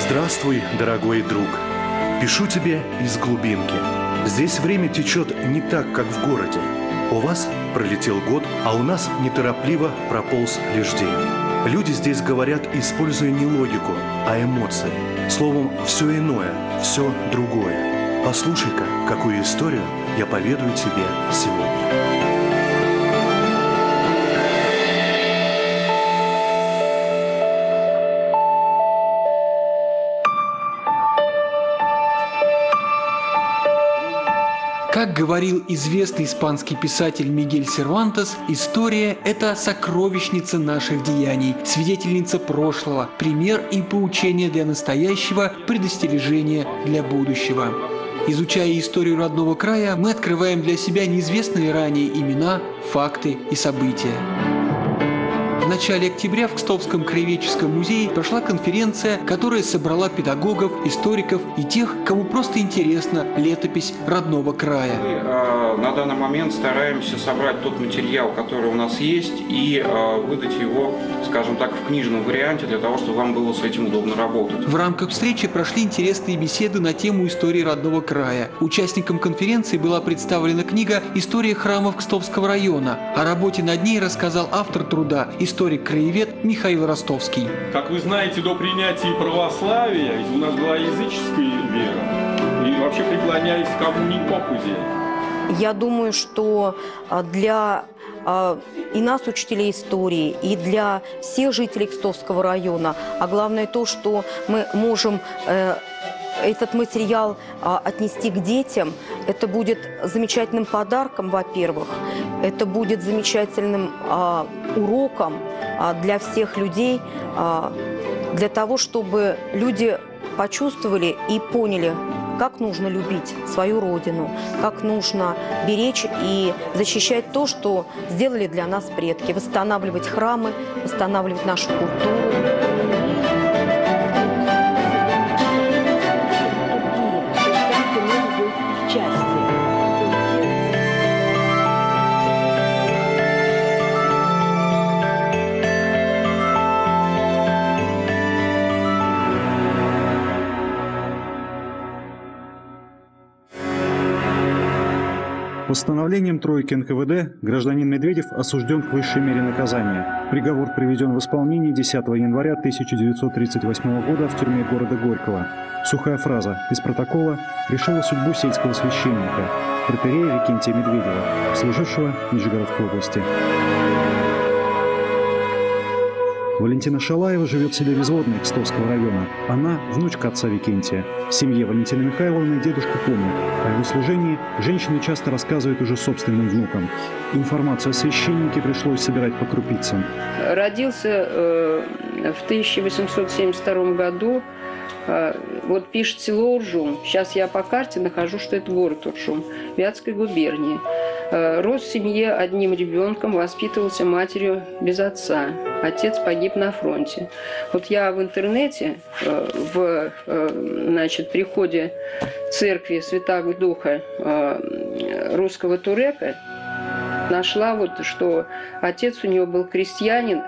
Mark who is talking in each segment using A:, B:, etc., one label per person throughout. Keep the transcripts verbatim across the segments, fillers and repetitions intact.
A: Здравствуй, дорогой друг. Пишу тебе из глубинки. Здесь время течет не так, как в городе. У вас пролетел год, а у нас неторопливо прополз лишь день. Люди здесь говорят, используя не логику, а эмоции. Словом, все иное, все другое. Послушай-ка, какую историю я поведаю тебе сегодня.
B: Как говорил известный испанский писатель Мигель Сервантес, история – это сокровищница наших деяний, свидетельница прошлого, пример и поучение для настоящего, предостережение для будущего. Изучая историю родного края, мы открываем для себя неизвестные ранее имена, факты и события. В начале октября в Кстовском краеведческом музее прошла конференция, которая собрала педагогов, историков и тех, кому просто интересна летопись родного края.
C: Мы э, на данный момент стараемся собрать тот материал, который у нас есть, и э, выдать его, скажем так, в книжном варианте, для того, чтобы вам было с этим удобно работать.
B: В рамках встречи прошли интересные беседы на тему истории родного края. Участникам конференции была представлена книга «История храмов Кстовского района». О работе над ней рассказал автор труда, историк-краевед Михаил Ростовский.
D: Как вы знаете, до принятия православия, ведь у нас была языческая вера, и вообще преклонялись кому ни попадя.
E: Я думаю, что для и нас, учителей истории, и для всех жителей Кстовского района, а главное то, что мы можем этот материал а, отнести к детям, это будет замечательным подарком, во-первых, это будет замечательным а, уроком а, для всех людей, а, для того, чтобы люди почувствовали и поняли, как нужно любить свою родину, как нужно беречь и защищать то, что сделали для нас предки, восстанавливать храмы, восстанавливать нашу культуру.
F: Постановлением тройки эн ка вэ дэ гражданин Медведев осужден к высшей мере наказания. Приговор приведен в исполнение десятого января тысяча девятьсот тридцать восьмого года в тюрьме города Горького. Сухая фраза из протокола решила судьбу сельского священника, протоиерея Викентия Медведева, служившего в Нижегородской области. Валентина Шалаева живет в селе Взводное Кстовского района. Она – внучка отца Викентия. В семье Валентины Михайловны дедушка помнит. О его служении женщины часто рассказывают уже собственным внукам. Информацию о священнике пришлось собирать по крупицам.
G: Родился э, в тысяча восемьсот семьдесят втором году. Э, вот пишет село Уржум. Сейчас я по карте нахожу, что это город Уржум, Вятской губернии. Э, рос в семье одним ребенком, воспитывался матерью без отца. Отец погиб на фронте. Вот я в интернете, э, в э, значит, приходе церкви Святаго Духа э, русского турека нашла, вот, что отец у него был крестьянин.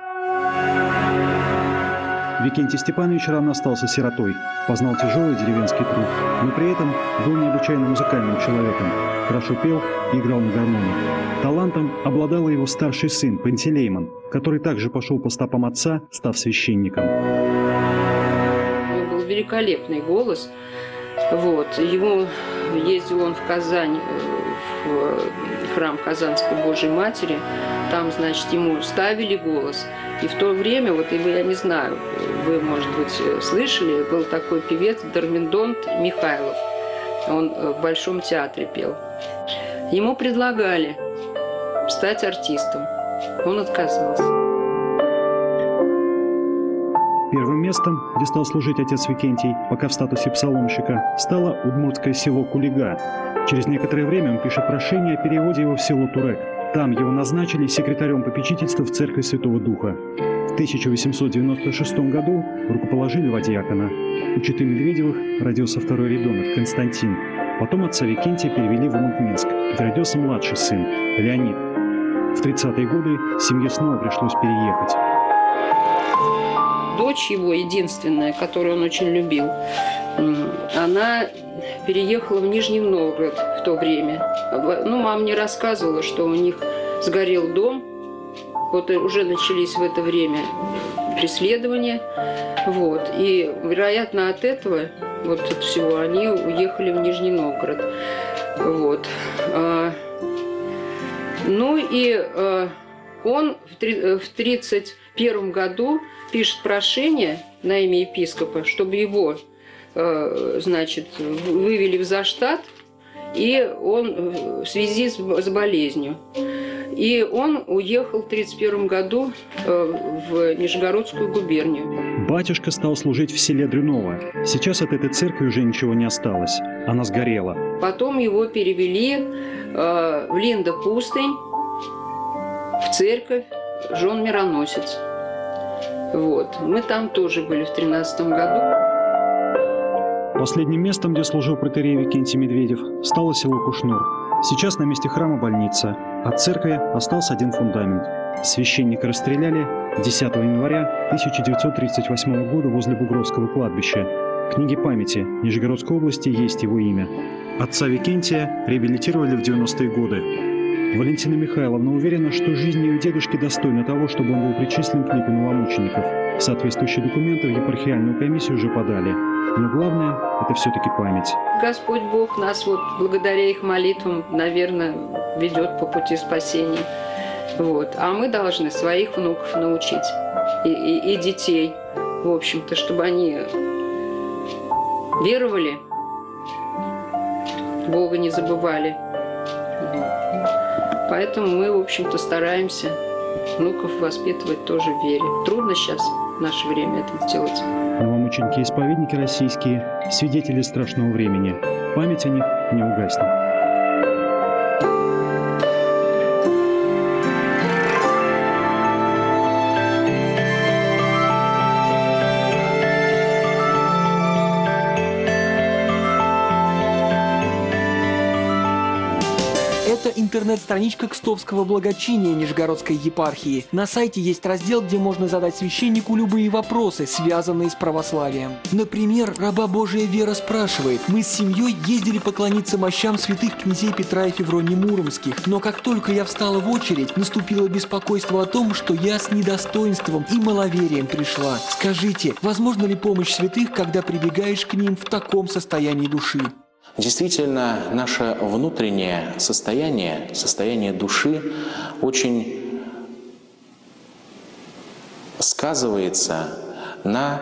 F: Викентий Степанович рано остался сиротой, познал тяжелый деревенский труд, но при этом был необычайно музыкальным человеком, хорошо пел и играл на гармонии. Талантом обладал его старший сын Пантелеймон, который также пошел по стопам отца, став священником.
G: У него был великолепный голос. Вот. Ему ездил он в Казань, в храм Казанской Божьей Матери. Там, значит, ему ставили голос. И в то время, вот я не знаю, вы, может быть, слышали, был такой певец Дормидонт Михайлов. Он в Большом театре пел. Ему предлагали стать артистом. Он отказался.
F: Первым местом, где стал служить отец Викентий, пока в статусе псаломщика, стало удмуртское село Кулига. Через некоторое время он пишет прошение о переводе его в село Турек. Там его назначили секретарем попечительства в церкви Святого Духа. В тысяча восемьсот девяносто шестом году рукоположили во диакона. У четы Медведевых родился второй ребенок, Константин. Потом отца Викентия перевели в Умант-Минск, где родился младший сын, Леонид. В тридцатые годы семье снова пришлось переехать.
G: дочь его, единственная, которую он очень любил, она переехала в Нижний Новгород в то время. Ну, мама мне рассказывала, что у них сгорел дом. Вот уже начались в это время преследования. Вот. И, вероятно, от этого, вот от всего, они уехали в Нижний Новгород. Вот. Ну и он в тридцать первом году пишет прошение на имя епископа, чтобы его, значит, вывели в заштат, и он в связи с болезнью. И он уехал в тридцать первом году в Нижегородскую губернию.
F: Батюшка стал служить в селе Дрюново. Сейчас от этой церкви уже ничего не осталось. Она сгорела.
G: Потом его перевели в Линдо-Пустынь, в церковь Жон Мироносец. Вот. Мы там тоже были в тринадцатом году.
F: Последним местом, где служил протоиерей Викентий Медведев, стало село Кушнур. Сейчас на месте храма больница. От церкви остался один фундамент. Священника расстреляли десятого января тысяча девятьсот тридцать восьмого года возле Бугровского кладбища. В книге памяти Нижегородской области есть его имя. Отца Викентия реабилитировали в девяностые годы. Валентина Михайловна уверена, что жизнь ее дедушки достойна того, чтобы он был причислен к лику новомучеников. Соответствующие документы в епархиальную комиссию уже подали. Но главное – это все-таки память.
G: Господь Бог нас вот благодаря их молитвам, наверное, ведет по пути спасения. Вот. А мы должны своих внуков научить и, и, и детей, в общем-то, чтобы они веровали, Бога не забывали. Поэтому мы, в общем-то, стараемся внуков воспитывать тоже в вере. Трудно сейчас, в наше время, это сделать.
F: Новомученики-исповедники российские – свидетели страшного времени. Память о них не угаснет.
B: Это интернет-страничка Кстовского благочиния Нижегородской епархии. На сайте есть раздел, где можно задать священнику любые вопросы, связанные с православием. Например, раба Божия Вера спрашивает: «Мы с семьей ездили поклониться мощам святых князей Петра и Февронии Муромских, но как только я встала в очередь, наступило беспокойство о том, что я с недостоинством и маловерием пришла. Скажите, возможно ли помощь святых, когда прибегаешь к ним в таком состоянии души?»
H: Действительно, наше внутреннее состояние, состояние души очень сказывается на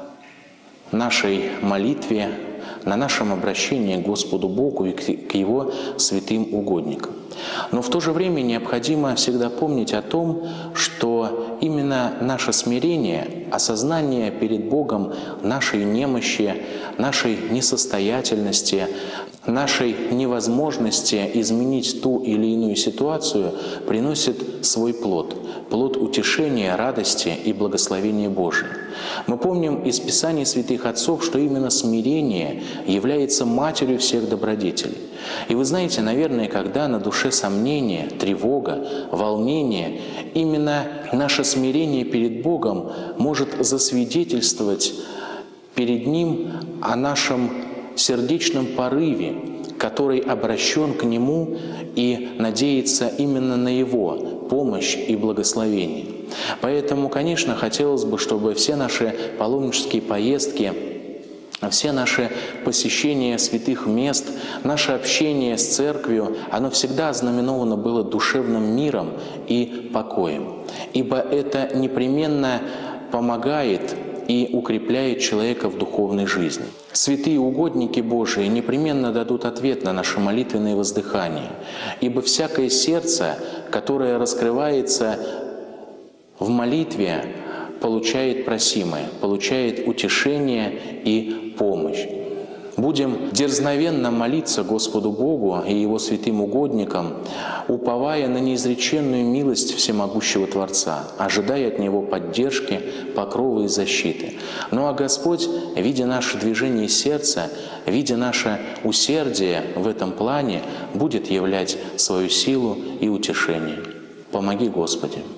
H: нашей молитве, на нашем обращении к Господу Богу и к Его святым угодникам. Но в то же время необходимо всегда помнить о том, что именно наше смирение, осознание перед Богом нашей немощи, нашей несостоятельности, нашей невозможности изменить ту или иную ситуацию приносит свой плод, плод утешения, радости и благословения Божия. Мы помним из Писаний святых отцов, что именно смирение является матерью всех добродетелей. И вы знаете, наверное, когда на душе сомнение, тревога, волнение, именно наше смирение перед Богом может засвидетельствовать перед Ним о нашем сердечном порыве, который обращен к Нему и надеется именно на Его помощь и благословение. Поэтому, конечно, хотелось бы, чтобы все наши паломнические поездки, все наши посещения святых мест, наше общение с Церковью, оно всегда ознаменовано было душевным миром и покоем. Ибо это непременно помогает и укрепляет человека в духовной жизни. Святые угодники Божии непременно дадут ответ на наши молитвенные воздыхания, ибо всякое сердце, которое раскрывается в молитве, получает просимое, получает утешение и помощь. Будем дерзновенно молиться Господу Богу и Его святым угодникам, уповая на неизреченную милость всемогущего Творца, ожидая от Него поддержки, покрова и защиты. Ну а Господь, видя наше движение сердца, видя наше усердие в этом плане, будет являть свою силу и утешение. Помоги, Господи!